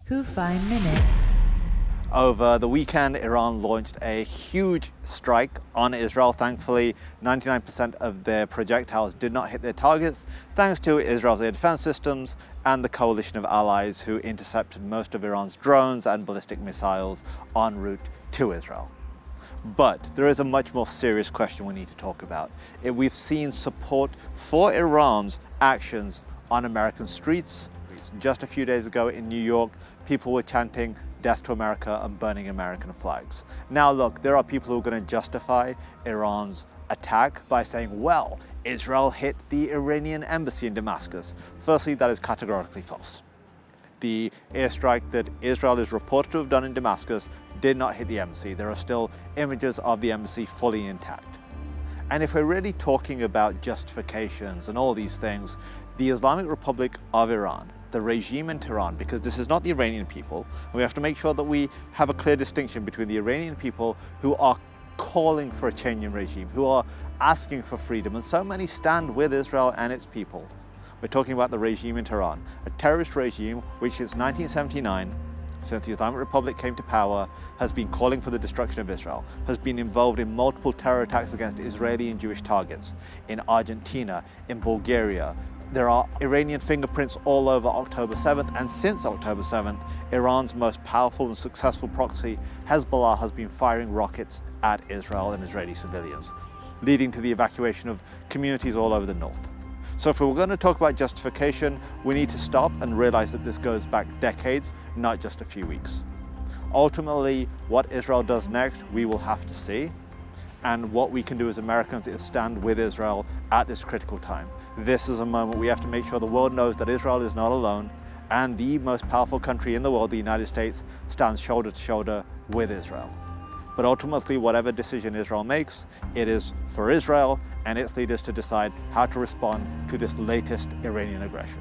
Kufi Minute. Over the weekend, Iran launched a huge strike on Israel. Thankfully, 99% of their projectiles did not hit their targets, thanks to Israel's air defense systems and the coalition of allies who intercepted most of Iran's drones and ballistic missiles en route to Israel. But there is a much more serious question we need to talk about. We've seen support for Iran's actions on American streets. Just a few days ago in New York, people were chanting "Death to America" and burning American flags. Now look, there are people who are going to justify Iran's attack by saying, well, Israel hit the Iranian embassy in Damascus. Firstly, that is categorically false. The airstrike that Israel is reported to have done in Damascus did not hit the embassy. There are still images of the embassy fully intact. And if we're really talking about justifications and all these things, the Islamic Republic of Iran, the regime in Tehran, because this is not the Iranian people, we have to make sure that we have a clear distinction between the Iranian people who are calling for a change in regime, who are asking for freedom, and so many stand with Israel and its people. We're talking about the regime in Tehran, a terrorist regime which since 1979, since the Islamic Republic came to power, has been calling for the destruction of Israel, has been involved in multiple terror attacks against Israeli and Jewish targets in Argentina, in Bulgaria. There are Iranian fingerprints all over October 7th, and since October 7th, Iran's most powerful and successful proxy, Hezbollah, has been firing rockets at Israel and Israeli civilians, leading to the evacuation of communities all over the north. So if we're going to talk about justification, we need to stop and realize that this goes back decades, not just a few weeks. Ultimately, what Israel does next, we will have to see. And what we can do as Americans is stand with Israel at this critical time. This is a moment we have to make sure the world knows that Israel is not alone, and the most powerful country in the world, the United States, stands shoulder to shoulder with Israel. But ultimately, whatever decision Israel makes, it is for Israel and its leaders to decide how to respond to this latest Iranian aggression.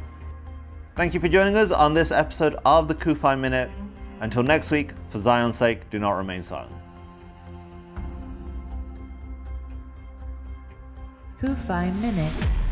Thank you for joining us on this episode of the Kufi Minute. Until next week, for Zion's sake, do not remain silent. Kufi Minute.